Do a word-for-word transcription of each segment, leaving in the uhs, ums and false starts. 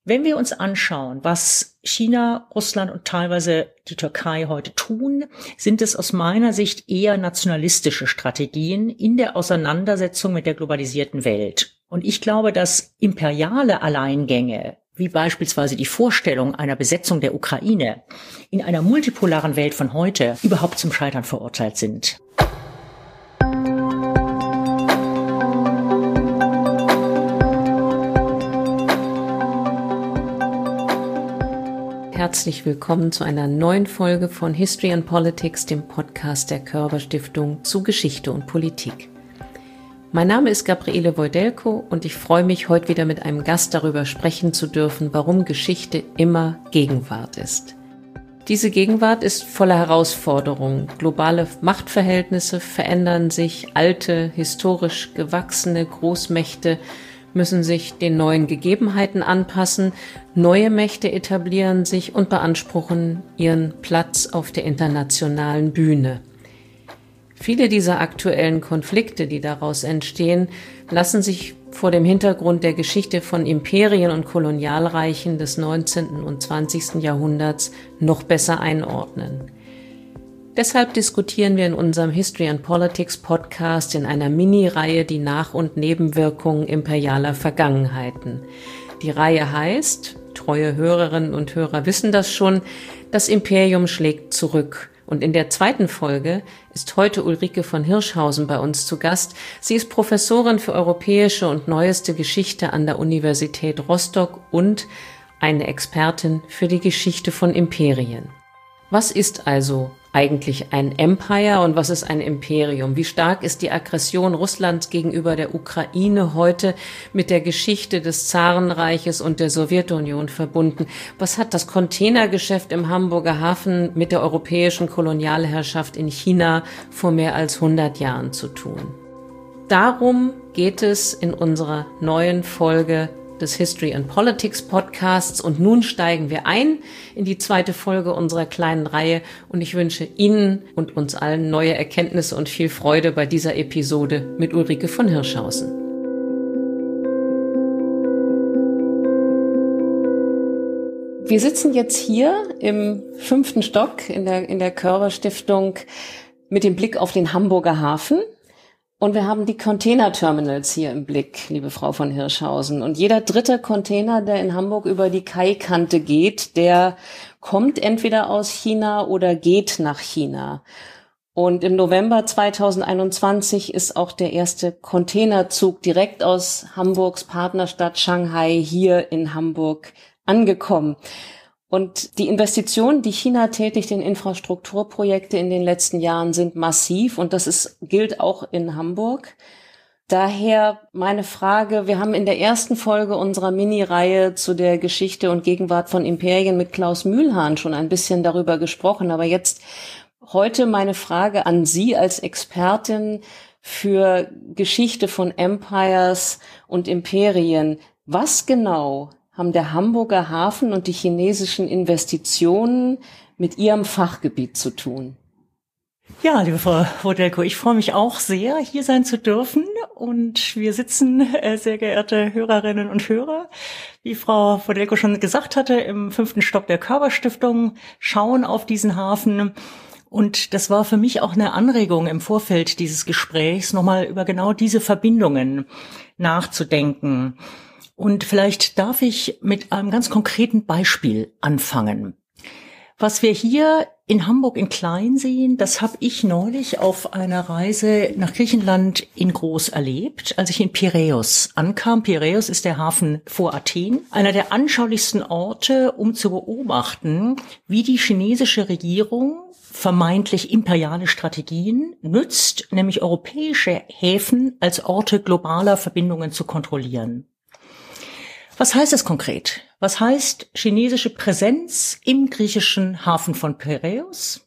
Wenn wir uns anschauen, was China, Russland und teilweise die Türkei heute tun, sind es aus meiner Sicht eher nationalistische Strategien in der Auseinandersetzung mit der globalisierten Welt. Und ich glaube, dass imperiale Alleingänge, wie beispielsweise die Vorstellung einer Besetzung der Ukraine, in einer multipolaren Welt von heute überhaupt zum Scheitern verurteilt sind. Herzlich willkommen zu einer neuen Folge von History and Politics, dem Podcast der Körber Stiftung zu Geschichte und Politik. Mein Name ist Gabriele Wojdelko und ich freue mich, heute wieder mit einem Gast darüber sprechen zu dürfen, warum Geschichte immer Gegenwart ist. Diese Gegenwart ist voller Herausforderungen. Globale Machtverhältnisse verändern sich, alte, historisch gewachsene Großmächte müssen sich den neuen Gegebenheiten anpassen, neue Mächte etablieren sich und beanspruchen ihren Platz auf der internationalen Bühne. Viele dieser aktuellen Konflikte, die daraus entstehen, lassen sich vor dem Hintergrund der Geschichte von Imperien und Kolonialreichen des neunzehnten und zwanzigsten Jahrhunderts noch besser einordnen. Deshalb diskutieren wir in unserem History and Politics Podcast in einer Mini-Reihe die Nach- und Nebenwirkungen imperialer Vergangenheiten. Die Reihe heißt, treue Hörerinnen und Hörer wissen das schon, das Imperium schlägt zurück. Und in der zweiten Folge ist heute Ulrike von Hirschhausen bei uns zu Gast. Sie ist Professorin für europäische und neueste Geschichte an der Universität Rostock und eine Expertin für die Geschichte von Imperien. Was ist also eigentlich ein Empire und was ist ein Imperium? Wie stark ist die Aggression Russlands gegenüber der Ukraine heute mit der Geschichte des Zarenreiches und der Sowjetunion verbunden? Was hat das Containergeschäft im Hamburger Hafen mit der europäischen Kolonialherrschaft in China vor mehr als hundert Jahren zu tun? Darum geht es in unserer neuen Folge des History and Politics Podcasts. Und nun steigen wir ein in die zweite Folge unserer kleinen Reihe und ich wünsche Ihnen und uns allen neue Erkenntnisse und viel Freude bei dieser Episode mit Ulrike von Hirschhausen. Wir sitzen jetzt hier im fünften Stock in der, in der Körber Stiftung mit dem Blick auf den Hamburger Hafen. Und wir haben die Containerterminals hier im Blick, liebe Frau von Hirschhausen. Und jeder dritte Container, der in Hamburg über die Kaikante geht, der kommt entweder aus China oder geht nach China. Und im November zweitausendeinundzwanzig ist auch der erste Containerzug direkt aus Hamburgs Partnerstadt Shanghai hier in Hamburg angekommen. Und die Investitionen, die China tätigt in Infrastrukturprojekte in den letzten Jahren, sind massiv und das ist, gilt auch in Hamburg. Daher meine Frage, wir haben in der ersten Folge unserer Mini-Reihe zu der Geschichte und Gegenwart von Imperien mit Klaus Mühlhahn schon ein bisschen darüber gesprochen, aber jetzt heute meine Frage an Sie als Expertin für Geschichte von Empires und Imperien. Was genau haben der Hamburger Hafen und die chinesischen Investitionen mit Ihrem Fachgebiet zu tun? Ja, liebe Frau Wojdelko, ich freue mich auch sehr, hier sein zu dürfen. Und wir sitzen, äh, sehr geehrte Hörerinnen und Hörer, wie Frau Wojdelko schon gesagt hatte, im fünften Stock der Körber Stiftung, schauen auf diesen Hafen. Und das war für mich auch eine Anregung im Vorfeld dieses Gesprächs, nochmal über genau diese Verbindungen nachzudenken. Und vielleicht darf ich mit einem ganz konkreten Beispiel anfangen. Was wir hier in Hamburg in klein sehen, das habe ich neulich auf einer Reise nach Griechenland in groß erlebt, als ich in Piräus ankam. Piräus ist der Hafen vor Athen, einer der anschaulichsten Orte, um zu beobachten, wie die chinesische Regierung vermeintlich imperiale Strategien nutzt, nämlich europäische Häfen als Orte globaler Verbindungen zu kontrollieren. Was heißt das konkret? Was heißt chinesische Präsenz im griechischen Hafen von Piräus?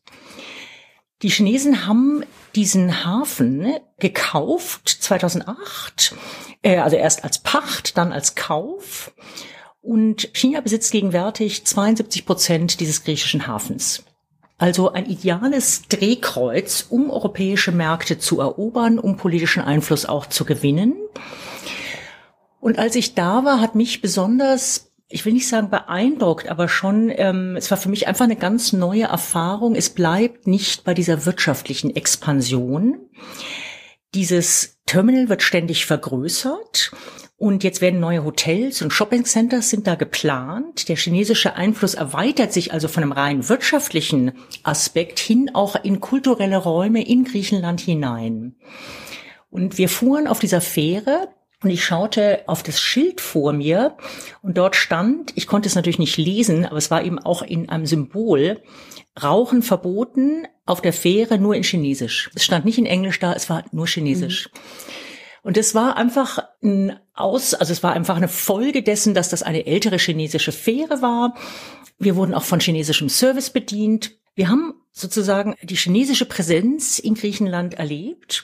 Die Chinesen haben diesen Hafen gekauft zweitausendacht, äh, also erst als Pacht, dann als Kauf. Und China besitzt gegenwärtig zweiundsiebzig Prozent dieses griechischen Hafens. Also ein ideales Drehkreuz, um europäische Märkte zu erobern, um politischen Einfluss auch zu gewinnen. Und als ich da war, hat mich besonders ich will nicht sagen beeindruckt, aber schon, ähm, es war für mich einfach eine ganz neue Erfahrung. Es bleibt nicht bei dieser wirtschaftlichen Expansion. Dieses Terminal wird ständig vergrößert und jetzt werden neue Hotels und Shoppingcenters sind da geplant. Der chinesische Einfluss erweitert sich also von einem rein wirtschaftlichen Aspekt hin auch in kulturelle Räume in Griechenland hinein. Und wir fuhren auf dieser Fähre. Und ich schaute auf das Schild vor mir und dort stand, ich konnte es natürlich nicht lesen, aber es war eben auch in einem Symbol, Rauchen verboten auf der Fähre nur in Chinesisch. Es stand nicht in Englisch da, es war nur Chinesisch. Mhm. Und es war einfach ein Aus, also es war einfach eine Folge dessen, dass das eine ältere chinesische Fähre war. Wir wurden auch von chinesischem Service bedient. Wir haben sozusagen die chinesische Präsenz in Griechenland erlebt.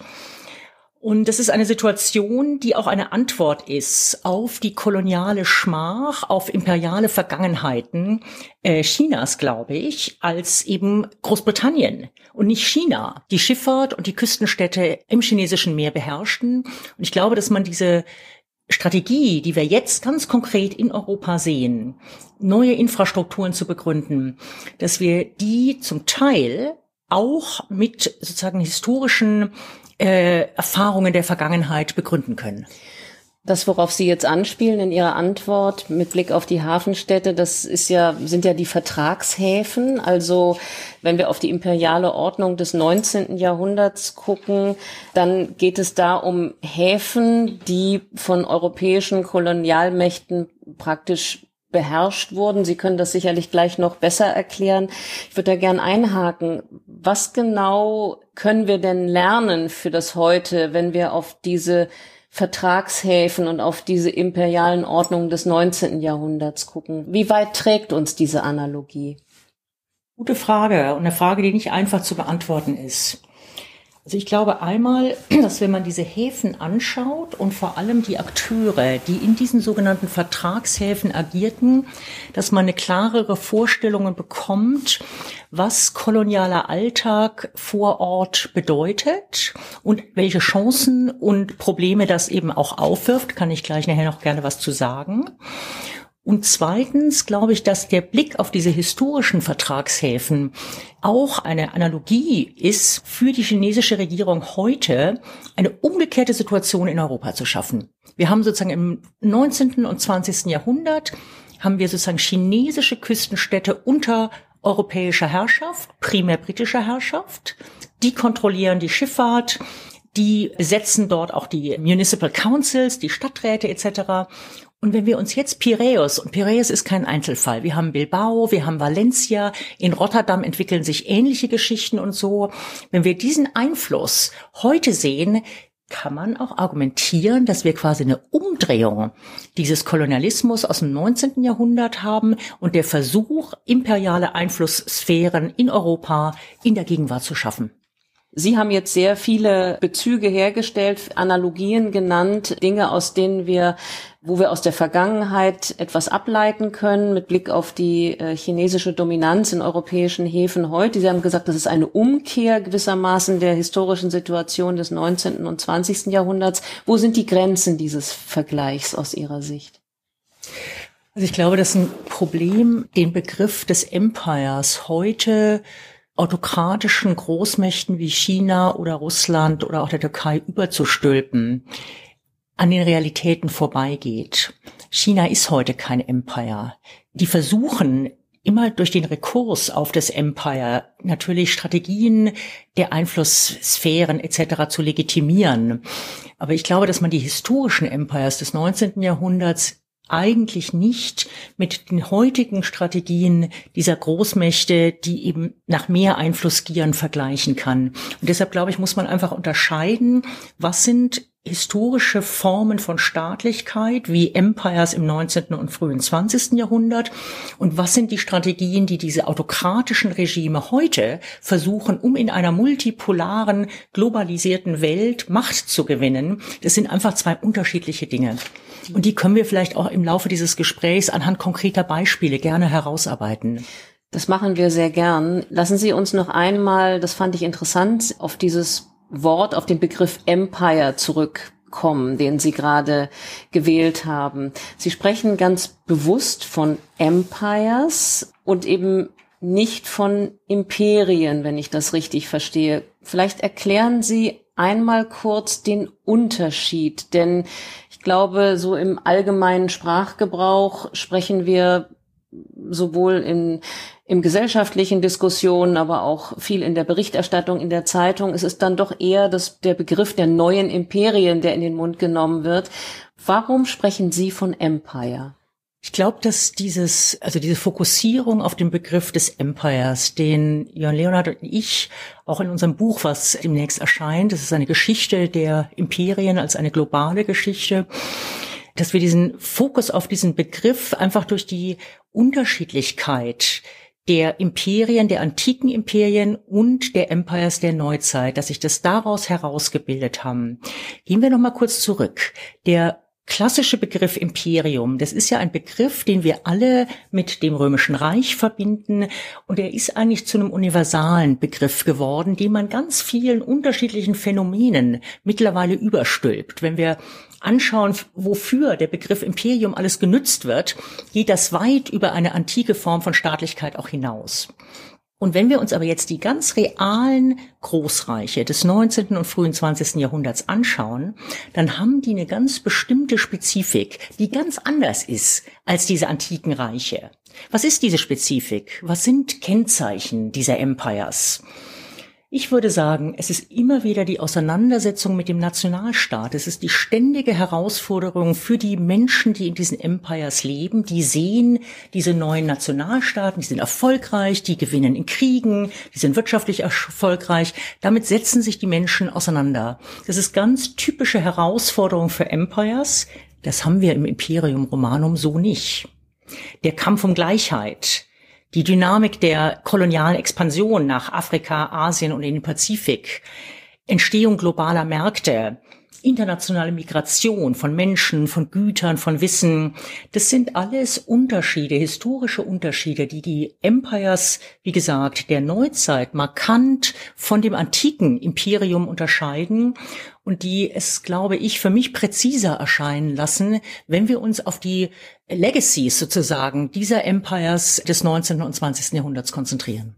Und das ist eine Situation, die auch eine Antwort ist auf die koloniale Schmach, auf imperiale Vergangenheiten äh, Chinas, glaube ich, als eben Großbritannien und nicht China, die Schifffahrt und die Küstenstädte im chinesischen Meer beherrschten. Und ich glaube, dass man diese Strategie, die wir jetzt ganz konkret in Europa sehen, neue Infrastrukturen zu begründen, dass wir die zum Teil auch mit sozusagen historischen Äh, Erfahrungen der Vergangenheit begründen können. Das, worauf Sie jetzt anspielen in Ihrer Antwort mit Blick auf die Hafenstädte, das ist ja, sind ja die Vertragshäfen. Also wenn wir auf die imperiale Ordnung des neunzehnten Jahrhunderts gucken, dann geht es da um Häfen, die von europäischen Kolonialmächten praktisch beherrscht wurden. Sie können das sicherlich gleich noch besser erklären. Ich würde da gern einhaken. Was genau können wir denn lernen für das Heute, wenn wir auf diese Vertragshäfen und auf diese imperialen Ordnungen des neunzehnten Jahrhunderts gucken? Wie weit trägt uns diese Analogie? Gute Frage und eine Frage, die nicht einfach zu beantworten ist. Also ich glaube einmal, dass wenn man diese Häfen anschaut und vor allem die Akteure, die in diesen sogenannten Vertragshäfen agierten, dass man eine klarere Vorstellung bekommt, was kolonialer Alltag vor Ort bedeutet und welche Chancen und Probleme das eben auch aufwirft, kann ich gleich nachher noch gerne was zu sagen. Und zweitens glaube ich, dass der Blick auf diese historischen Vertragshäfen auch eine Analogie ist, für die chinesische Regierung heute eine umgekehrte Situation in Europa zu schaffen. Wir haben sozusagen im neunzehnten und zwanzigsten Jahrhundert haben wir sozusagen chinesische Küstenstädte unter europäischer Herrschaft, primär britischer Herrschaft. Die kontrollieren die Schifffahrt. Die besetzen dort auch die Municipal Councils, die Stadträte et cetera. Und wenn wir uns jetzt Piräus, und Piräus ist kein Einzelfall, wir haben Bilbao, wir haben Valencia, in Rotterdam entwickeln sich ähnliche Geschichten und so. Wenn wir diesen Einfluss heute sehen, kann man auch argumentieren, dass wir quasi eine Umdrehung dieses Kolonialismus aus dem neunzehnten Jahrhundert haben und der Versuch, imperiale Einflusssphären in Europa in der Gegenwart zu schaffen. Sie haben jetzt sehr viele Bezüge hergestellt, Analogien genannt, Dinge, aus denen wir, wo wir aus der Vergangenheit etwas ableiten können mit Blick auf die äh, chinesische Dominanz in europäischen Häfen heute. Sie haben gesagt, das ist eine Umkehr gewissermaßen der historischen Situation des neunzehnten und zwanzigsten Jahrhunderts. Wo sind die Grenzen dieses Vergleichs aus Ihrer Sicht? Also ich glaube, das ist ein Problem, den Begriff des Empires heute autokratischen Großmächten wie China oder Russland oder auch der Türkei überzustülpen, an den Realitäten vorbeigeht. China ist heute kein Empire. Die versuchen immer durch den Rekurs auf das Empire natürlich Strategien der Einflusssphären et cetera zu legitimieren. Aber ich glaube, dass man die historischen Empires des neunzehnten Jahrhunderts eigentlich nicht mit den heutigen Strategien dieser Großmächte, die eben nach mehr Einfluss gieren, vergleichen kann. Und deshalb, glaube ich, muss man einfach unterscheiden, was sind historische Formen von Staatlichkeit wie Empires im neunzehnten und frühen zwanzigsten Jahrhundert und was sind die Strategien, die diese autokratischen Regime heute versuchen, um in einer multipolaren, globalisierten Welt Macht zu gewinnen. Das sind einfach zwei unterschiedliche Dinge. Und die können wir vielleicht auch im Laufe dieses Gesprächs anhand konkreter Beispiele gerne herausarbeiten. Das machen wir sehr gern. Lassen Sie uns noch einmal, das fand ich interessant, auf dieses Wort, auf den Begriff Empire zurückkommen. kommen, den Sie gerade gewählt haben. Sie sprechen ganz bewusst von Empires und eben nicht von Imperien, wenn ich das richtig verstehe. Vielleicht erklären Sie einmal kurz den Unterschied, denn ich glaube, so im allgemeinen Sprachgebrauch sprechen wir sowohl in, im gesellschaftlichen Diskussionen, aber auch viel in der Berichterstattung, in der Zeitung. Es ist dann doch eher das, der Begriff der neuen Imperien, der in den Mund genommen wird. Warum sprechen Sie von Empire? Ich glaube, dass dieses, also diese Fokussierung auf den Begriff des Empires, den Jörn Leonhard und ich auch in unserem Buch, was demnächst erscheint, das ist eine Geschichte der Imperien als eine globale Geschichte, dass wir diesen Fokus auf diesen Begriff einfach durch die Unterschiedlichkeit der Imperien, der antiken Imperien und der Empires der Neuzeit, dass sich das daraus herausgebildet haben. Gehen wir noch mal kurz zurück. Der klassische Begriff Imperium, das ist ja ein Begriff, den wir alle mit dem Römischen Reich verbinden, und er ist eigentlich zu einem universalen Begriff geworden, den man ganz vielen unterschiedlichen Phänomenen mittlerweile überstülpt. Wenn wir anschauen, wofür der Begriff Imperium alles genutzt wird, geht das weit über eine antike Form von Staatlichkeit auch hinaus. Und wenn wir uns aber jetzt die ganz realen Großreiche des neunzehnten und frühen zwanzigsten Jahrhunderts anschauen, dann haben die eine ganz bestimmte Spezifik, die ganz anders ist als diese antiken Reiche. Was ist diese Spezifik? Was sind Kennzeichen dieser Empires? Ich würde sagen, es ist immer wieder die Auseinandersetzung mit dem Nationalstaat. Es ist die ständige Herausforderung für die Menschen, die in diesen Empires leben. Die sehen diese neuen Nationalstaaten, die sind erfolgreich, die gewinnen in Kriegen, die sind wirtschaftlich erfolgreich. Damit setzen sich die Menschen auseinander. Das ist ganz typische Herausforderung für Empires. Das haben wir im Imperium Romanum so nicht. Der Kampf um Gleichheit, die Dynamik der kolonialen Expansion nach Afrika, Asien und in den Pazifik, Entstehung globaler Märkte, internationale Migration von Menschen, von Gütern, von Wissen, das sind alles Unterschiede, historische Unterschiede, die die Empires, wie gesagt, der Neuzeit markant von dem antiken Imperium unterscheiden und die es, glaube ich, für mich präziser erscheinen lassen, wenn wir uns auf die Legacies sozusagen dieser Empires des neunzehnten und zwanzigsten Jahrhunderts konzentrieren.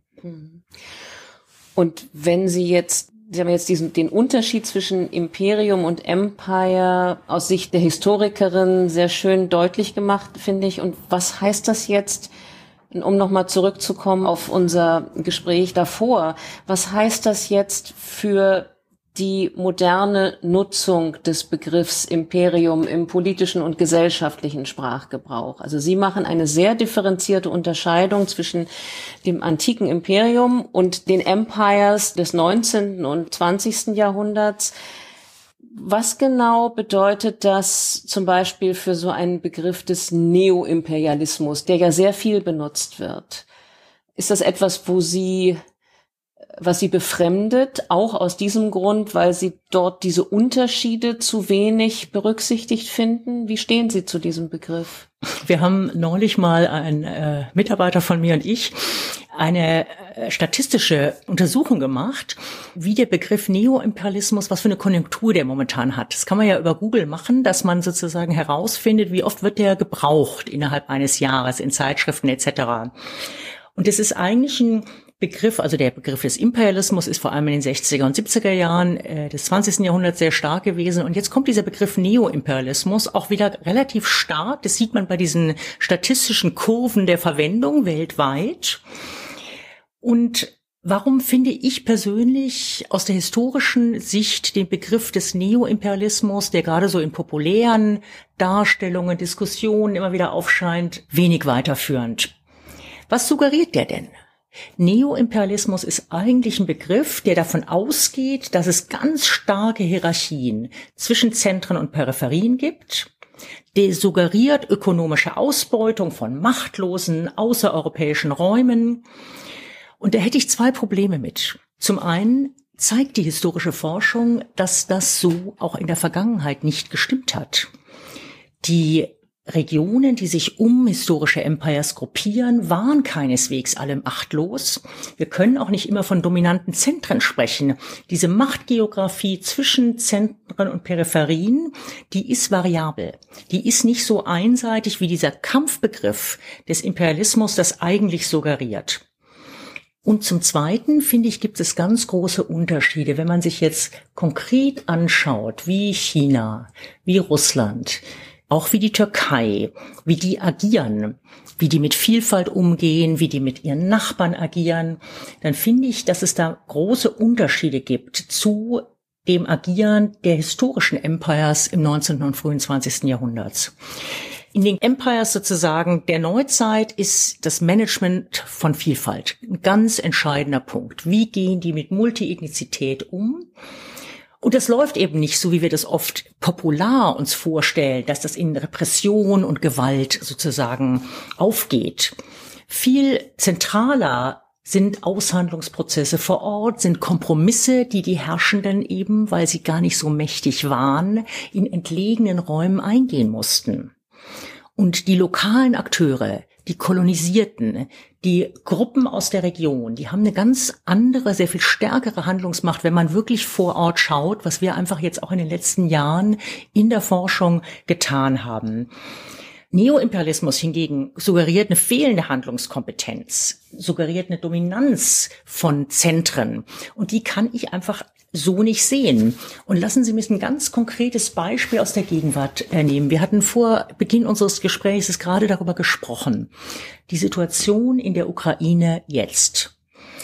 Und wenn Sie jetzt Sie haben jetzt diesen, den Unterschied zwischen Imperium und Empire aus Sicht der Historikerin sehr schön deutlich gemacht, finde ich. Und was heißt das jetzt, um nochmal zurückzukommen auf unser Gespräch davor, was heißt das jetzt für die moderne Nutzung des Begriffs Imperium im politischen und gesellschaftlichen Sprachgebrauch? Also Sie machen eine sehr differenzierte Unterscheidung zwischen dem antiken Imperium und den Empires des neunzehnten und zwanzigsten Jahrhunderts. Was genau bedeutet das zum Beispiel für so einen Begriff des Neoimperialismus, der ja sehr viel benutzt wird? Ist das etwas, wo Sie was Sie befremdet, auch aus diesem Grund, weil Sie dort diese Unterschiede zu wenig berücksichtigt finden? Wie stehen Sie zu diesem Begriff? Wir haben neulich mal, ein äh, Mitarbeiter von mir und ich, eine äh, statistische Untersuchung gemacht, wie der Begriff Neoimperialismus, was für eine Konjunktur der momentan hat. Das kann man ja über Google machen, dass man sozusagen herausfindet, wie oft wird der gebraucht innerhalb eines Jahres in Zeitschriften et cetera. Und es ist eigentlich ein Begriff, also der Begriff des Imperialismus ist vor allem in den sechziger und siebziger Jahren äh, des zwanzigsten Jahrhunderts sehr stark gewesen. Und jetzt kommt dieser Begriff Neoimperialismus auch wieder relativ stark. Das sieht man bei diesen statistischen Kurven der Verwendung weltweit. Und warum finde ich persönlich aus der historischen Sicht den Begriff des Neoimperialismus, der gerade so in populären Darstellungen, Diskussionen immer wieder aufscheint, wenig weiterführend? Was suggeriert der denn? Neoimperialismus ist eigentlich ein Begriff, der davon ausgeht, dass es ganz starke Hierarchien zwischen Zentren und Peripherien gibt. Der suggeriert ökonomische Ausbeutung von machtlosen außereuropäischen Räumen. Und da hätte ich zwei Probleme mit. Zum einen zeigt die historische Forschung, dass das so auch in der Vergangenheit nicht gestimmt hat. Die Regionen, die sich um historische Empires gruppieren, waren keineswegs alle machtlos. Wir können auch nicht immer von dominanten Zentren sprechen. Diese Machtgeografie zwischen Zentren und Peripherien, die ist variabel. Die ist nicht so einseitig, wie dieser Kampfbegriff des Imperialismus das eigentlich suggeriert. Und zum Zweiten, finde ich, gibt es ganz große Unterschiede, wenn man sich jetzt konkret anschaut, wie China, wie Russland, auch wie die Türkei, wie die agieren, wie die mit Vielfalt umgehen, wie die mit ihren Nachbarn agieren, dann finde ich, dass es da große Unterschiede gibt zu dem Agieren der historischen Empires im neunzehnten und frühen zwanzigsten Jahrhunderts. In den Empires sozusagen der Neuzeit ist das Management von Vielfalt ein ganz entscheidender Punkt. Wie gehen die mit Multiethnizität um? Und das läuft eben nicht so, wie wir das oft popular uns vorstellen, dass das in Repression und Gewalt sozusagen aufgeht. Viel zentraler sind Aushandlungsprozesse vor Ort, sind Kompromisse, die die Herrschenden eben, weil sie gar nicht so mächtig waren, in entlegenen Räumen eingehen mussten. Und die lokalen Akteure, die Kolonisierten, die Gruppen aus der Region, die haben eine ganz andere, sehr viel stärkere Handlungsmacht, wenn man wirklich vor Ort schaut, was wir einfach jetzt auch in den letzten Jahren in der Forschung getan haben. Neoimperialismus hingegen suggeriert eine fehlende Handlungskompetenz, suggeriert eine Dominanz von Zentren. Und die kann ich einfach so nicht sehen. Und lassen Sie mich ein ganz konkretes Beispiel aus der Gegenwart nehmen. Wir hatten vor Beginn unseres Gesprächs gerade darüber gesprochen. Die Situation in der Ukraine jetzt.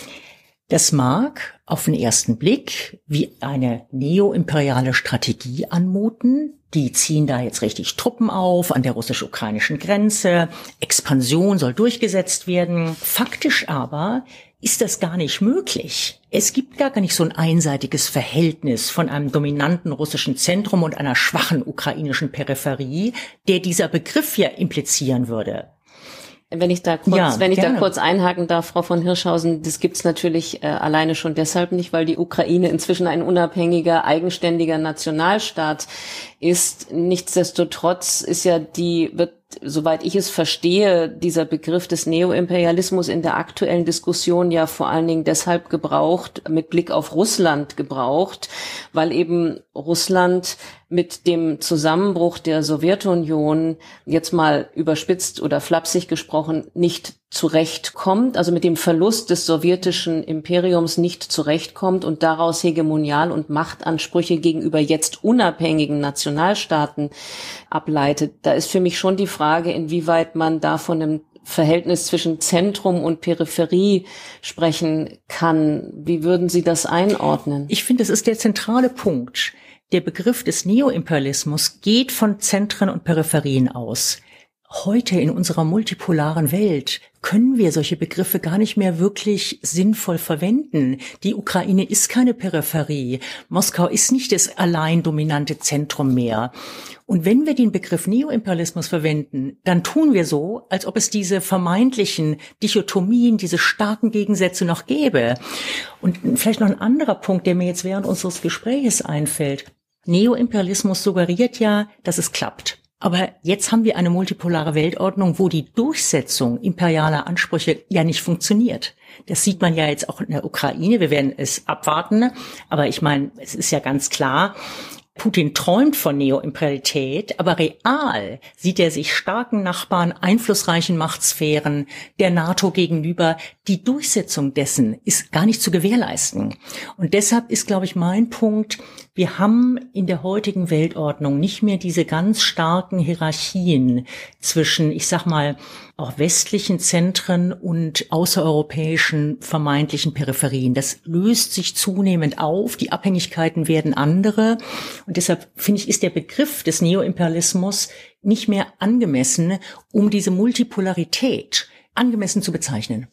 Das mag auf den ersten Blick wie eine neoimperiale Strategie anmuten. Die ziehen da jetzt richtig Truppen auf an der russisch-ukrainischen Grenze. Expansion soll durchgesetzt werden. Faktisch aber ist das gar nicht möglich. Es gibt gar nicht so ein einseitiges Verhältnis von einem dominanten russischen Zentrum und einer schwachen ukrainischen Peripherie, der dieser Begriff ja implizieren würde. Wenn ich da kurz, ja, wenn ich gerne. da kurz einhaken darf, Frau von Hirschhausen, das gibt's natürlich äh, alleine schon deshalb nicht, weil die Ukraine inzwischen ein unabhängiger, eigenständiger Nationalstaat ist. Nichtsdestotrotz ist ja die, wird, soweit ich es verstehe, dieser Begriff des Neoimperialismus in der aktuellen Diskussion ja vor allen Dingen deshalb gebraucht, mit Blick auf Russland gebraucht, weil eben Russland mit dem Zusammenbruch der Sowjetunion, jetzt mal überspitzt oder flapsig gesprochen, nicht zurechtkommt, also mit dem Verlust des sowjetischen Imperiums nicht zurechtkommt und daraus Hegemonial- und Machtansprüche gegenüber jetzt unabhängigen Nationalstaaten ableitet. Da ist für mich schon die Frage, inwieweit man da von einem Verhältnis zwischen Zentrum und Peripherie sprechen kann. Wie würden Sie das einordnen? Ich finde, das ist der zentrale Punkt. Der Begriff des Neoimperialismus geht von Zentren und Peripherien aus. Heute in unserer multipolaren Welt können wir solche Begriffe gar nicht mehr wirklich sinnvoll verwenden. Die Ukraine ist keine Peripherie. Moskau ist nicht das allein dominante Zentrum mehr. Und wenn wir den Begriff Neoimperialismus verwenden, dann tun wir so, als ob es diese vermeintlichen Dichotomien, diese starken Gegensätze noch gäbe. Und vielleicht noch ein anderer Punkt, der mir jetzt während unseres Gespräches einfällt. Neoimperialismus suggeriert ja, dass es klappt. Aber jetzt haben wir eine multipolare Weltordnung, wo die Durchsetzung imperialer Ansprüche ja nicht funktioniert. Das sieht man ja jetzt auch in der Ukraine. Wir werden es abwarten. Aber ich meine, es ist ja ganz klar, Putin träumt von Neoimperialität, aber real sieht er sich starken Nachbarn, einflussreichen Machtsphären der NATO gegenüber. Die Durchsetzung dessen ist gar nicht zu gewährleisten. Und deshalb ist, glaube ich, mein Punkt, wir haben in der heutigen Weltordnung nicht mehr diese ganz starken Hierarchien zwischen, ich sag mal, auch westlichen Zentren und außereuropäischen vermeintlichen Peripherien. Das löst sich zunehmend auf, die Abhängigkeiten werden andere. Und deshalb, finde ich, ist der Begriff des Neoimperialismus nicht mehr angemessen, um diese Multipolarität angemessen zu bezeichnen.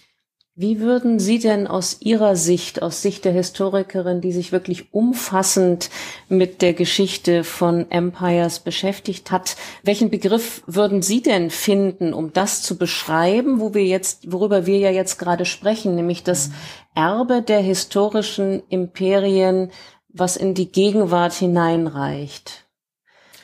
Wie würden Sie denn aus Ihrer Sicht, aus Sicht der Historikerin, die sich wirklich umfassend mit der Geschichte von Empires beschäftigt hat, welchen Begriff würden Sie denn finden, um das zu beschreiben, wo wir jetzt, worüber wir ja jetzt gerade sprechen, nämlich das Erbe der historischen Imperien, was in die Gegenwart hineinreicht?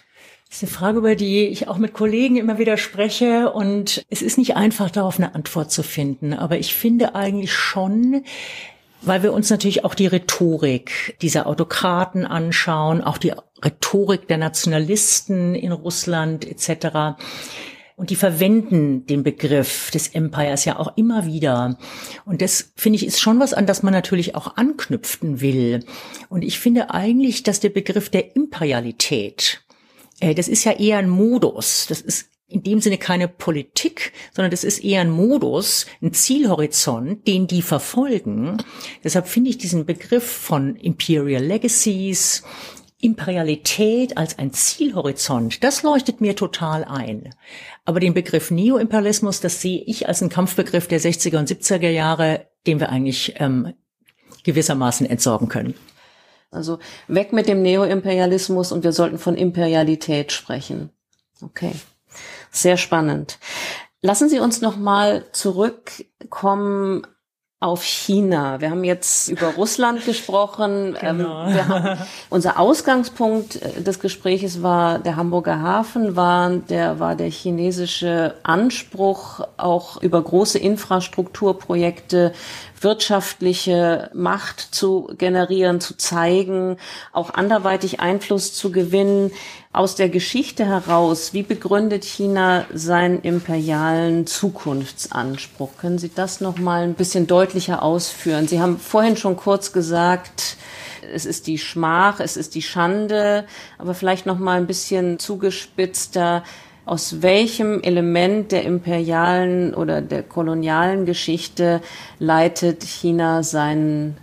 Das ist eine Frage, über die ich auch mit Kollegen immer wieder spreche, und es ist nicht einfach, darauf eine Antwort zu finden. Aber ich finde eigentlich schon, weil wir uns natürlich auch die Rhetorik dieser Autokraten anschauen, auch die Rhetorik der Nationalisten in Russland et cetera. Und die verwenden den Begriff des Empires ja auch immer wieder. Und das, finde ich, ist schon was, an das man natürlich auch anknüpfen will. Und ich finde eigentlich, dass der Begriff der Imperialität, äh, das ist ja eher ein Modus. Das ist in dem Sinne keine Politik, sondern das ist eher ein Modus, ein Zielhorizont, den die verfolgen. Deshalb finde ich diesen Begriff von Imperial Legacies, Imperialität als ein Zielhorizont, das leuchtet mir total ein. Aber den Begriff Neoimperialismus, das sehe ich als einen Kampfbegriff der sechziger und siebziger Jahre, den wir eigentlich ähm, gewissermaßen entsorgen können. Also weg mit dem Neoimperialismus und wir sollten von Imperialität sprechen. Okay, sehr spannend. Lassen Sie uns noch mal zurückkommen auf China. Wir haben jetzt über Russland gesprochen. Genau. Ähm, wir haben, unser Ausgangspunkt des Gespräches war der Hamburger Hafen, war der, war der chinesische Anspruch, auch über große Infrastrukturprojekte wirtschaftliche Macht zu generieren, zu zeigen, auch anderweitig Einfluss zu gewinnen. Aus der Geschichte heraus, wie begründet China seinen imperialen Zukunftsanspruch? Können Sie das noch mal ein bisschen deutlicher ausführen? Sie haben vorhin schon kurz gesagt, es ist die Schmach, es ist die Schande, aber vielleicht noch mal ein bisschen zugespitzter. Aus welchem Element der imperialen oder der kolonialen Geschichte leitet China seinen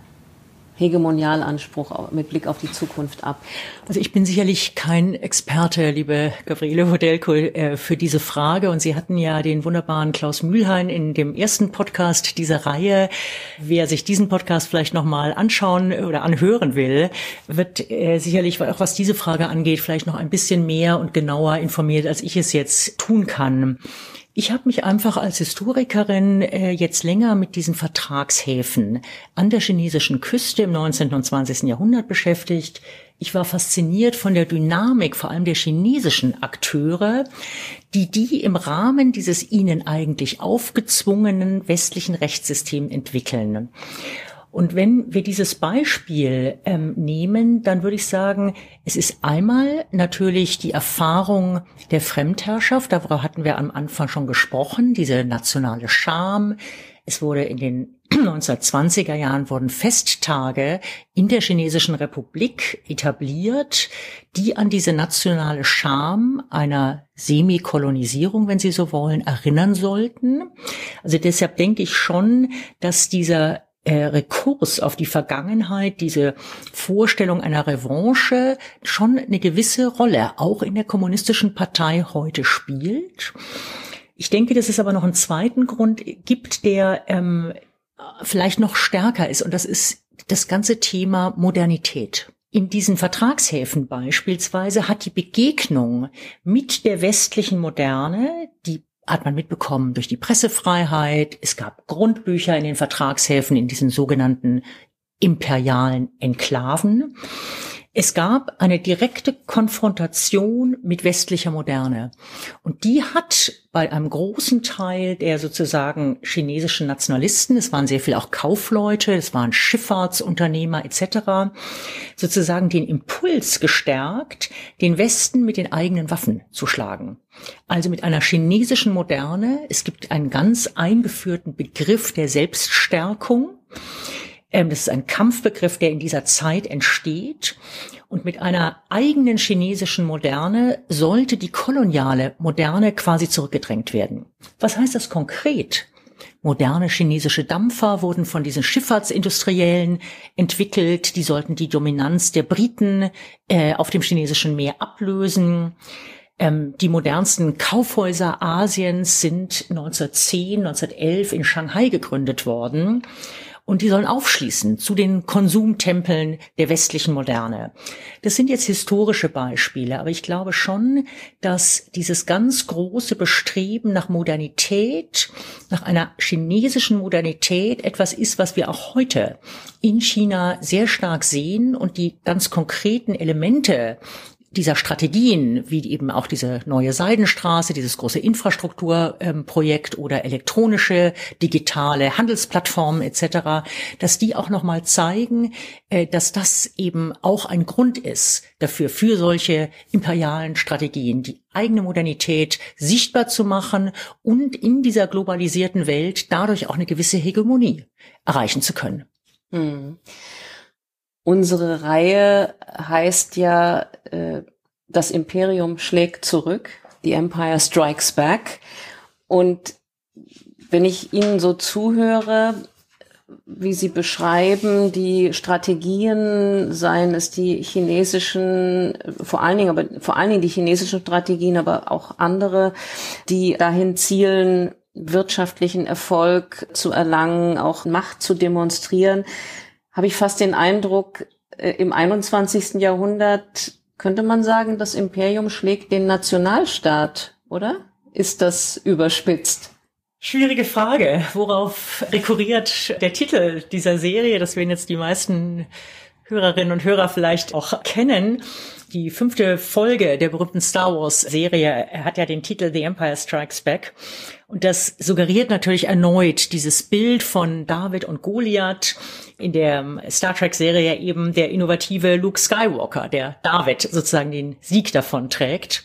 Hegemonialanspruch mit Blick auf die Zukunft ab? Also ich bin sicherlich kein Experte, liebe Gabriele Wodelko, für diese Frage. Und Sie hatten ja den wunderbaren Klaus Mühlheim in dem ersten Podcast dieser Reihe. Wer sich diesen Podcast vielleicht nochmal anschauen oder anhören will, wird äh, sicherlich, auch was diese Frage angeht, vielleicht noch ein bisschen mehr und genauer informiert, als ich es jetzt tun kann. Ich habe mich einfach als Historikerin äh, jetzt länger mit diesen Vertragshäfen an der chinesischen Küste im neunzehnten und zwanzigsten Jahrhundert beschäftigt. Ich war fasziniert von der Dynamik, vor allem der chinesischen Akteure, die die im Rahmen dieses ihnen eigentlich aufgezwungenen westlichen Rechtssystems entwickeln. Und wenn wir dieses Beispiel ähm, nehmen, dann würde ich sagen, es ist einmal natürlich die Erfahrung der Fremdherrschaft, darüber hatten wir am Anfang schon gesprochen, diese nationale Scham. Es wurde in den neunzehnhundertzwanziger Jahren wurden Festtage in der Chinesischen Republik etabliert, die an diese nationale Scham einer Semikolonisierung, wenn Sie so wollen, erinnern sollten. Also deshalb denke ich schon, dass dieser Äh, Rekurs auf die Vergangenheit, diese Vorstellung einer Revanche schon eine gewisse Rolle auch in der kommunistischen Partei heute spielt. Ich denke, dass es aber noch einen zweiten Grund gibt, der ähm, vielleicht noch stärker ist, und das ist das ganze Thema Modernität. In diesen Vertragshäfen beispielsweise hat die Begegnung mit der westlichen Moderne, die hat man mitbekommen durch die Pressefreiheit. Es gab Grundbücher in den Vertragshäfen, in diesen sogenannten imperialen Enklaven. Es gab eine direkte Konfrontation mit westlicher Moderne. Und die hat bei einem großen Teil der sozusagen chinesischen Nationalisten, es waren sehr viel auch Kaufleute, es waren Schifffahrtsunternehmer et cetera, sozusagen den Impuls gestärkt, den Westen mit den eigenen Waffen zu schlagen. Also mit einer chinesischen Moderne. Es gibt einen ganz eingeführten Begriff der Selbststärkung. Das ist ein Kampfbegriff, der in dieser Zeit entsteht. Und mit einer eigenen chinesischen Moderne sollte die koloniale Moderne quasi zurückgedrängt werden. Was heißt das konkret? Moderne chinesische Dampfer wurden von diesen Schifffahrtsindustriellen entwickelt. Die sollten die Dominanz der Briten äh, auf dem chinesischen Meer ablösen. Ähm, die modernsten Kaufhäuser Asiens sind neunzehnhundertzehn, neunzehnhundertelf in Shanghai gegründet worden. Und die sollen aufschließen zu den Konsumtempeln der westlichen Moderne. Das sind jetzt historische Beispiele, aber ich glaube schon, dass dieses ganz große Bestreben nach Modernität, nach einer chinesischen Modernität etwas ist, was wir auch heute in China sehr stark sehen, und die ganz konkreten Elemente dieser Strategien, wie eben auch diese neue Seidenstraße, dieses große Infrastrukturprojekt ähm, oder elektronische, digitale Handelsplattformen et cetera, dass die auch nochmal zeigen, äh, dass das eben auch ein Grund ist dafür, für solche imperialen Strategien, die eigene Modernität sichtbar zu machen und in dieser globalisierten Welt dadurch auch eine gewisse Hegemonie erreichen zu können. Hm. Unsere Reihe heißt ja, äh, das Imperium schlägt zurück, The Empire Strikes Back. Und wenn ich Ihnen so zuhöre, wie Sie beschreiben, die Strategien, seien es die chinesischen, vor allen Dingen, aber vor allen Dingen die chinesischen Strategien, aber auch andere, die dahin zielen, wirtschaftlichen Erfolg zu erlangen, auch Macht zu demonstrieren, habe ich fast den Eindruck, äh, im einundzwanzigsten Jahrhundert könnte man sagen, das Imperium schlägt den Nationalstaat, oder? Ist das überspitzt? Schwierige Frage. Worauf rekurriert der Titel dieser Serie? Das werden jetzt die meisten Hörerinnen und Hörer vielleicht auch kennen. Die fünfte Folge der berühmten Star Wars Serie hat ja den Titel The Empire Strikes Back. Und das suggeriert natürlich erneut dieses Bild von David und Goliath, in der Star Trek Serie eben der innovative Luke Skywalker, der David sozusagen den Sieg davon trägt.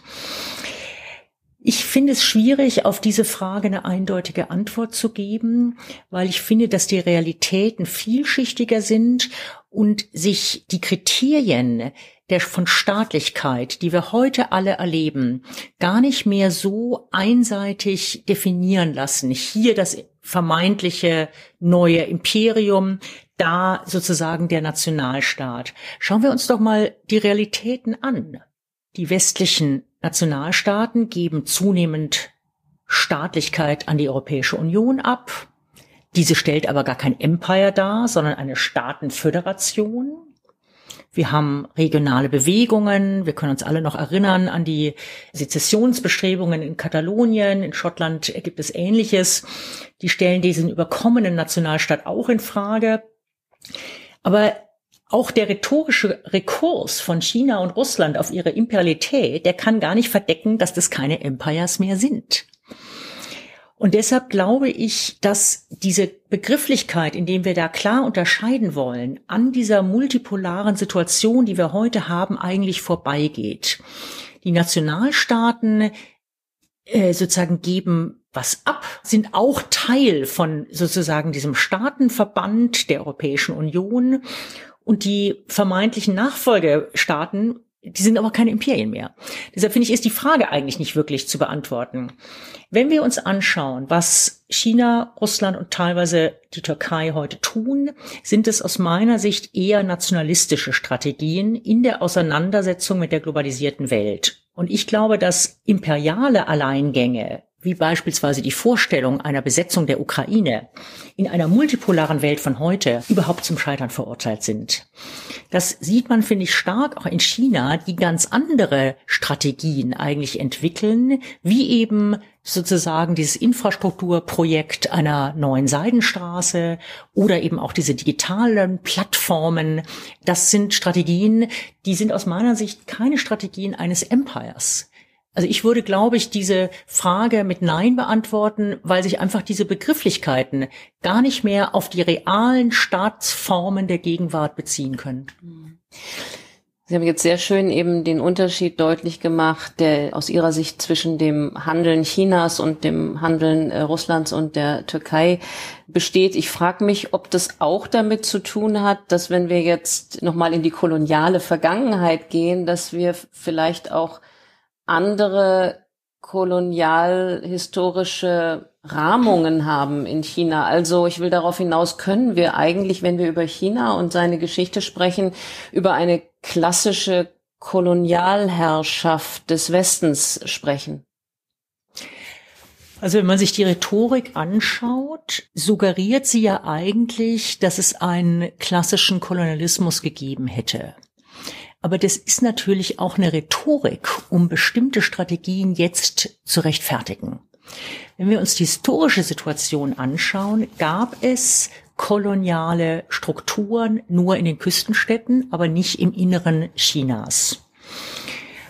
Ich finde es schwierig, auf diese Frage eine eindeutige Antwort zu geben, weil ich finde, dass die Realitäten vielschichtiger sind und sich die Kriterien der von Staatlichkeit, die wir heute alle erleben, gar nicht mehr so einseitig definieren lassen. Hier das vermeintliche neue Imperium, da sozusagen der Nationalstaat. Schauen wir uns doch mal die Realitäten an. Die westlichen Nationalstaaten geben zunehmend Staatlichkeit an die Europäische Union ab. Diese stellt aber gar kein Empire dar, sondern eine Staatenföderation. Wir haben regionale Bewegungen. Wir können uns alle noch erinnern an die Sezessionsbestrebungen in Katalonien. In Schottland gibt es Ähnliches. Die stellen diesen überkommenen Nationalstaat auch in Frage. Aber auch der rhetorische Rekurs von China und Russland auf ihre Imperialität, der kann gar nicht verdecken, dass das keine Empires mehr sind. Und deshalb glaube ich, dass diese Begrifflichkeit, indem wir da klar unterscheiden wollen, an dieser multipolaren Situation, die wir heute haben, eigentlich vorbeigeht. Die Nationalstaaten äh, sozusagen geben was ab, sind auch Teil von sozusagen diesem Staatenverband der Europäischen Union. Und die vermeintlichen Nachfolgestaaten, die sind aber keine Imperien mehr. Deshalb finde ich, ist die Frage eigentlich nicht wirklich zu beantworten. Wenn wir uns anschauen, was China, Russland und teilweise die Türkei heute tun, sind es aus meiner Sicht eher nationalistische Strategien in der Auseinandersetzung mit der globalisierten Welt. Und ich glaube, dass imperiale Alleingänge, wie beispielsweise die Vorstellung einer Besetzung der Ukraine, in einer multipolaren Welt von heute überhaupt zum Scheitern verurteilt sind. Das sieht man, finde ich, stark auch in China, die ganz andere Strategien eigentlich entwickeln, wie eben sozusagen dieses Infrastrukturprojekt einer neuen Seidenstraße oder eben auch diese digitalen Plattformen. Das sind Strategien, die sind aus meiner Sicht keine Strategien eines Empires. Also ich würde, glaube ich, diese Frage mit Nein beantworten, weil sich einfach diese Begrifflichkeiten gar nicht mehr auf die realen Staatsformen der Gegenwart beziehen können. Sie haben jetzt sehr schön eben den Unterschied deutlich gemacht, der aus Ihrer Sicht zwischen dem Handeln Chinas und dem Handeln äh, Russlands und der Türkei besteht. Ich frage mich, ob das auch damit zu tun hat, dass wenn wir jetzt nochmal in die koloniale Vergangenheit gehen, dass wir vielleicht auch andere kolonialhistorische Rahmungen haben in China. Also ich will darauf hinaus, können wir eigentlich, wenn wir über China und seine Geschichte sprechen, über eine klassische Kolonialherrschaft des Westens sprechen? Also wenn man sich die Rhetorik anschaut, suggeriert sie ja eigentlich, dass es einen klassischen Kolonialismus gegeben hätte. Aber das ist natürlich auch eine Rhetorik, um bestimmte Strategien jetzt zu rechtfertigen. Wenn wir uns die historische Situation anschauen, gab es koloniale Strukturen nur in den Küstenstädten, aber nicht im Inneren Chinas.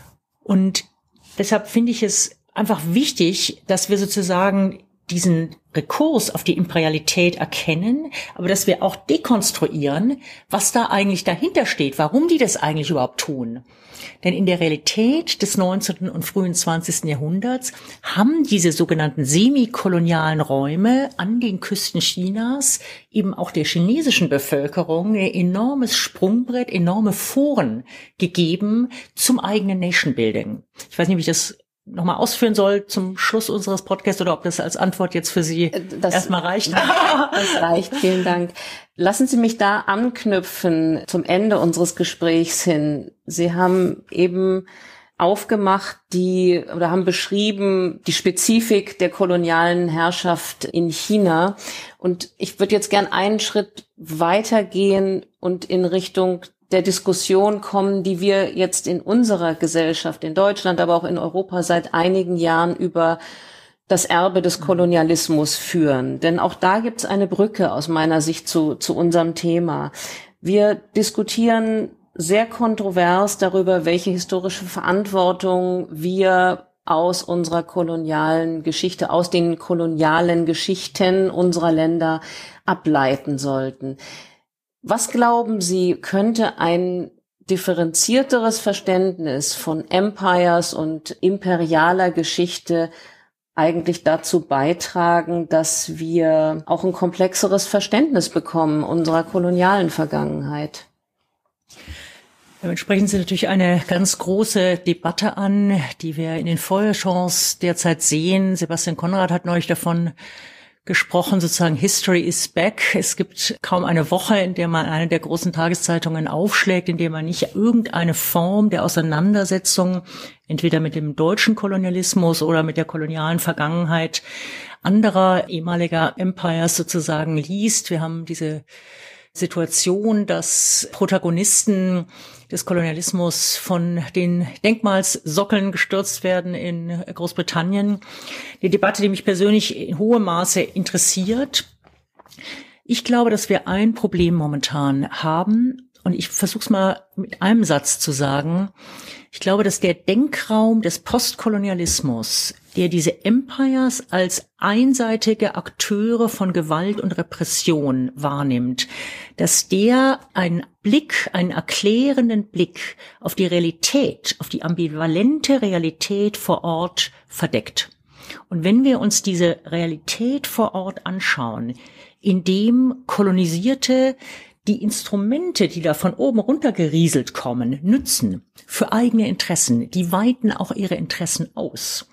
Und deshalb finde ich es einfach wichtig, dass wir sozusagen diesen Rekurs auf die Imperialität erkennen, aber dass wir auch dekonstruieren, was da eigentlich dahinter steht, warum die das eigentlich überhaupt tun. Denn in der Realität des neunzehnten und frühen zwanzigsten Jahrhunderts haben diese sogenannten semikolonialen Räume an den Küsten Chinas eben auch der chinesischen Bevölkerung ein enormes Sprungbrett, enorme Foren gegeben zum eigenen Nation-Building. Ich weiß nicht, wie ich das nochmal ausführen soll zum Schluss unseres Podcasts oder ob das als Antwort jetzt für Sie das, erstmal reicht. Das reicht, vielen Dank. Lassen Sie mich da anknüpfen zum Ende unseres Gesprächs hin. Sie haben eben aufgemacht, die oder haben beschrieben die Spezifik der kolonialen Herrschaft in China. Und ich würde jetzt gern einen Schritt weitergehen und in Richtung der Diskussion kommen, die wir jetzt in unserer Gesellschaft, in Deutschland, aber auch in Europa seit einigen Jahren über das Erbe des Kolonialismus führen. Denn auch da gibt es eine Brücke aus meiner Sicht zu, zu unserem Thema. Wir diskutieren sehr kontrovers darüber, welche historische Verantwortung wir aus unserer kolonialen Geschichte, aus den kolonialen Geschichten unserer Länder ableiten sollten. Was glauben Sie, könnte ein differenzierteres Verständnis von Empires und imperialer Geschichte eigentlich dazu beitragen, dass wir auch ein komplexeres Verständnis bekommen unserer kolonialen Vergangenheit? Damit sprechen Sie natürlich eine ganz große Debatte an, die wir in den Feuilletons derzeit sehen. Sebastian Conrad hat neulich davon gesprochen, sozusagen History is back. Es gibt kaum eine Woche, in der man eine der großen Tageszeitungen aufschlägt, in der man nicht irgendeine Form der Auseinandersetzung entweder mit dem deutschen Kolonialismus oder mit der kolonialen Vergangenheit anderer ehemaliger Empires sozusagen liest. Wir haben diese Situation, dass Protagonisten des Kolonialismus von den Denkmalssockeln gestürzt werden in Großbritannien. Die Debatte, die mich persönlich in hohem Maße interessiert. Ich glaube, dass wir ein Problem momentan haben, und ich versuche es mal mit einem Satz zu sagen. Ich glaube, dass der Denkraum des Postkolonialismus, der diese Empires als einseitige Akteure von Gewalt und Repression wahrnimmt, dass der einen Blick, einen erklärenden Blick auf die Realität, auf die ambivalente Realität vor Ort verdeckt. Und wenn wir uns diese Realität vor Ort anschauen, in dem Kolonisierte die Instrumente, die da von oben runtergerieselt kommen, nützen für eigene Interessen, die weiten auch ihre Interessen aus.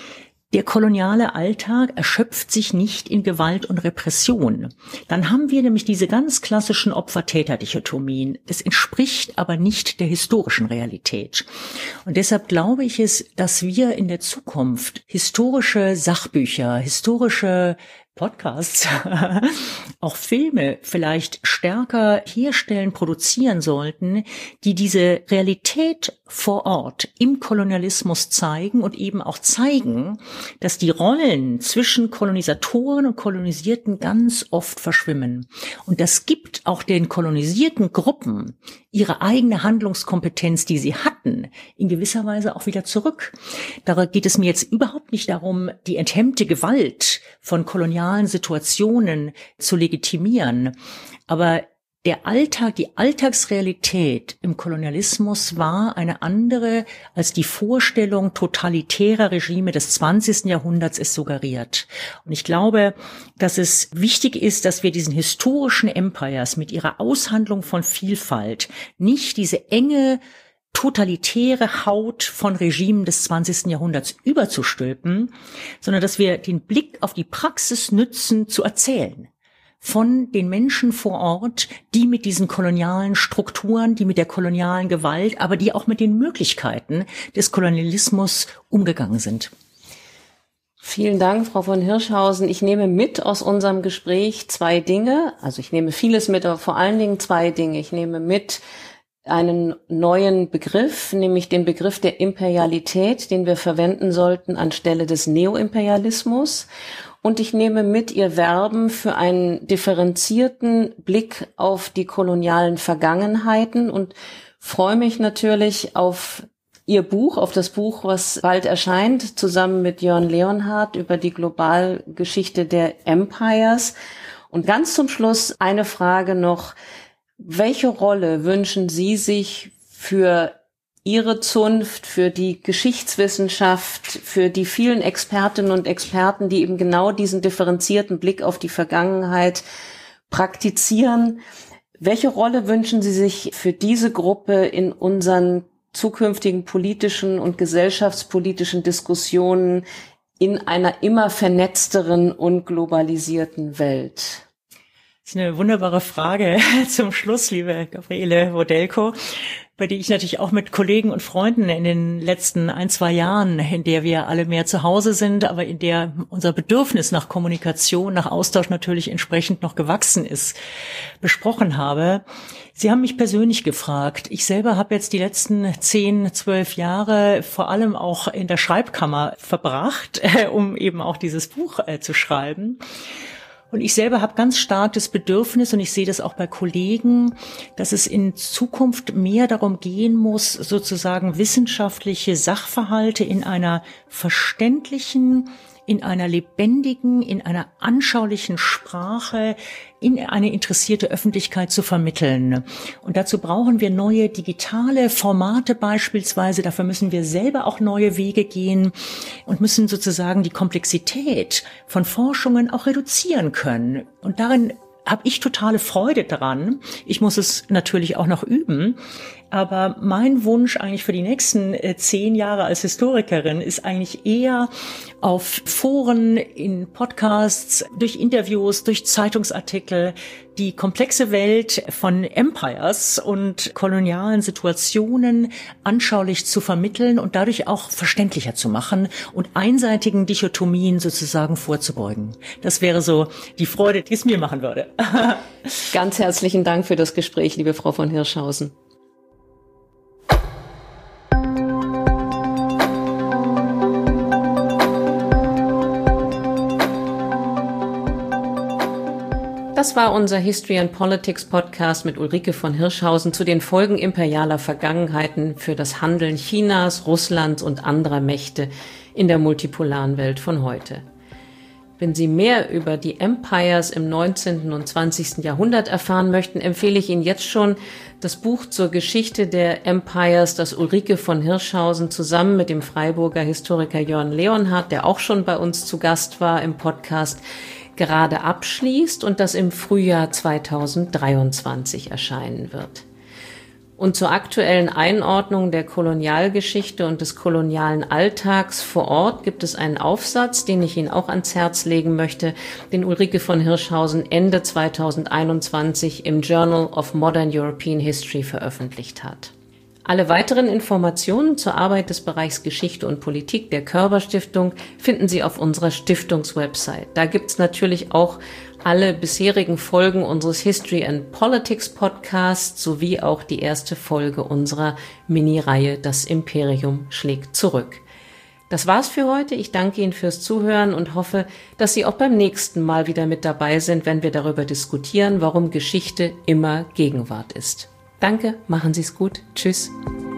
Der koloniale Alltag erschöpft sich nicht in Gewalt und Repression. Dann haben wir nämlich diese ganz klassischen Opfer-Täter-Dichotomien. Es entspricht aber nicht der historischen Realität. Und deshalb glaube ich es, dass wir in der Zukunft historische Sachbücher, historische Podcasts, auch Filme vielleicht stärker herstellen, produzieren sollten, die diese Realität vor Ort im Kolonialismus zeigen und eben auch zeigen, dass die Rollen zwischen Kolonisatoren und Kolonisierten ganz oft verschwimmen. Und das gibt auch den kolonisierten Gruppen ihre eigene Handlungskompetenz, die sie hatten, in gewisser Weise auch wieder zurück. Da geht es mir jetzt überhaupt nicht darum, die enthemmte Gewalt von kolonialen Situationen zu legitimieren. Aber der Alltag, die Alltagsrealität im Kolonialismus war eine andere, als die Vorstellung totalitärer Regime des zwanzigsten Jahrhunderts es suggeriert. Und ich glaube, dass es wichtig ist, dass wir diesen historischen Empires mit ihrer Aushandlung von Vielfalt nicht diese enge totalitäre Haut von Regimen des zwanzigsten Jahrhunderts überzustülpen, sondern dass wir den Blick auf die Praxis nützen, zu erzählen von den Menschen vor Ort, die mit diesen kolonialen Strukturen, die mit der kolonialen Gewalt, aber die auch mit den Möglichkeiten des Kolonialismus umgegangen sind. Vielen Dank, Frau von Hirschhausen. Ich nehme mit aus unserem Gespräch zwei Dinge. Also ich nehme vieles mit, aber vor allen Dingen zwei Dinge. Ich nehme mit einen neuen Begriff, nämlich den Begriff der Imperialität, den wir verwenden sollten anstelle des Neoimperialismus. Und ich nehme mit Ihr Werben für einen differenzierten Blick auf die kolonialen Vergangenheiten und freue mich natürlich auf Ihr Buch, auf das Buch, was bald erscheint, zusammen mit Jörn Leonhardt über die Globalgeschichte der Empires. Und ganz zum Schluss eine Frage noch. Welche Rolle wünschen Sie sich für Ihre Zunft, für die Geschichtswissenschaft, für die vielen Expertinnen und Experten, die eben genau diesen differenzierten Blick auf die Vergangenheit praktizieren? Welche Rolle wünschen Sie sich für diese Gruppe in unseren zukünftigen politischen und gesellschaftspolitischen Diskussionen in einer immer vernetzteren und globalisierten Welt? Das ist eine wunderbare Frage zum Schluss, liebe Gabriele Wodelko, bei der ich natürlich auch mit Kollegen und Freunden in den letzten ein, zwei Jahren, in der wir alle mehr zu Hause sind, aber in der unser Bedürfnis nach Kommunikation, nach Austausch natürlich entsprechend noch gewachsen ist, besprochen habe. Sie haben mich persönlich gefragt. Ich selber habe jetzt die letzten zehn, zwölf Jahre vor allem auch in der Schreibkammer verbracht, um eben auch dieses Buch äh, zu schreiben. Und ich selber habe ganz stark das Bedürfnis, und ich sehe das auch bei Kollegen, dass es in Zukunft mehr darum gehen muss, sozusagen wissenschaftliche Sachverhalte in einer verständlichen, in einer lebendigen, in einer anschaulichen Sprache in eine interessierte Öffentlichkeit zu vermitteln. Und dazu brauchen wir neue digitale Formate beispielsweise. Dafür müssen wir selber auch neue Wege gehen und müssen sozusagen die Komplexität von Forschungen auch reduzieren können. Und darin habe ich totale Freude daran. Ich muss es natürlich auch noch üben. Aber mein Wunsch eigentlich für die nächsten äh, zehn Jahre als Historikerin ist eigentlich eher auf Foren, in Podcasts, durch Interviews, durch Zeitungsartikel die komplexe Welt von Empires und kolonialen Situationen anschaulich zu vermitteln und dadurch auch verständlicher zu machen und einseitigen Dichotomien sozusagen vorzubeugen. Das wäre so die Freude, die es mir machen würde. Ganz herzlichen Dank für das Gespräch, liebe Frau von Hirschhausen. Das war unser History and Politics Podcast mit Ulrike von Hirschhausen zu den Folgen imperialer Vergangenheiten für das Handeln Chinas, Russlands und anderer Mächte in der multipolaren Welt von heute. Wenn Sie mehr über die Empires im neunzehnten und zwanzigsten Jahrhundert erfahren möchten, empfehle ich Ihnen jetzt schon das Buch zur Geschichte der Empires, das Ulrike von Hirschhausen zusammen mit dem Freiburger Historiker Jörn Leonhardt, der auch schon bei uns zu Gast war im Podcast, gerade abschließt und das im Frühjahr zweitausenddreiundzwanzig erscheinen wird. Und zur aktuellen Einordnung der Kolonialgeschichte und des kolonialen Alltags vor Ort gibt es einen Aufsatz, den ich Ihnen auch ans Herz legen möchte, den Ulrike von Hirschhausen Ende zweitausendeinundzwanzig im Journal of Modern European History veröffentlicht hat. Alle weiteren Informationen zur Arbeit des Bereichs Geschichte und Politik der Körber Stiftung finden Sie auf unserer Stiftungswebsite. Da gibt's natürlich auch alle bisherigen Folgen unseres History and Politics Podcasts sowie auch die erste Folge unserer Mini-Reihe Das Imperium schlägt zurück. Das war's für heute. Ich danke Ihnen fürs Zuhören und hoffe, dass Sie auch beim nächsten Mal wieder mit dabei sind, wenn wir darüber diskutieren, warum Geschichte immer Gegenwart ist. Danke, machen Sie es gut. Tschüss.